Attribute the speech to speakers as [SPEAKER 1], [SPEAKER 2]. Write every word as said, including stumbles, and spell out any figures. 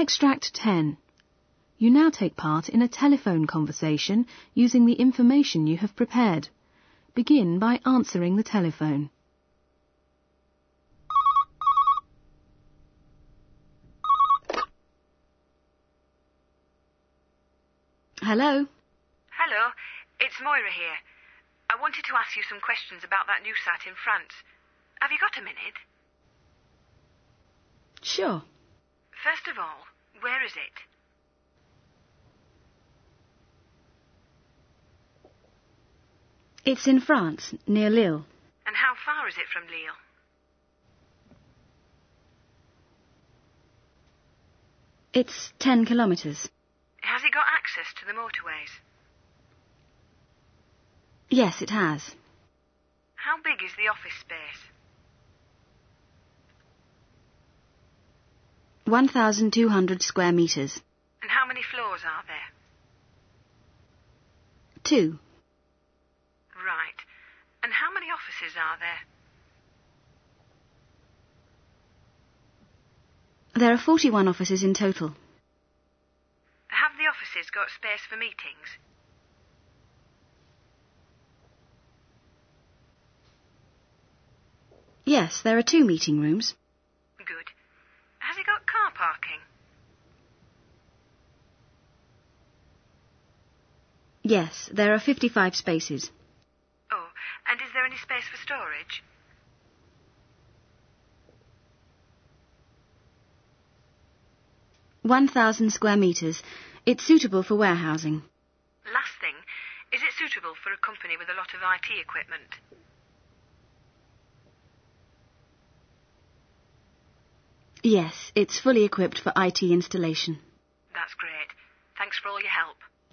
[SPEAKER 1] Extract ten. You now take part in a telephone conversation using the information you have prepared. Begin by answering the telephone. Hello?
[SPEAKER 2] Hello, it's Moira here. I wanted to ask you some questions about that new site in France. Have you got a minute?
[SPEAKER 1] Sure.
[SPEAKER 2] First of all, where is it?
[SPEAKER 1] It's in France, near Lille.
[SPEAKER 2] And how far is it from Lille?
[SPEAKER 1] It's ten kilometres.
[SPEAKER 2] Has it got access to the motorways?
[SPEAKER 1] Yes, it has.
[SPEAKER 2] How big is the office space?
[SPEAKER 1] one thousand two hundred square metres.
[SPEAKER 2] And how many floors are there?
[SPEAKER 1] Two.
[SPEAKER 2] Right. And how many offices are there?
[SPEAKER 1] There are forty-one offices in total.
[SPEAKER 2] Have the offices got space for meetings?
[SPEAKER 1] Yes, there are two meeting rooms.
[SPEAKER 2] Good. Has it got car parking?
[SPEAKER 1] Yes, there are fifty-five spaces.
[SPEAKER 2] Oh, and is there any space for storage?
[SPEAKER 1] one thousand square metres. It's suitable for warehousing.
[SPEAKER 2] Last thing, is it suitable for a company with a lot of I T equipment?
[SPEAKER 1] Yes, it's fully equipped for I T installation.
[SPEAKER 2] That's great. Thanks for all your help.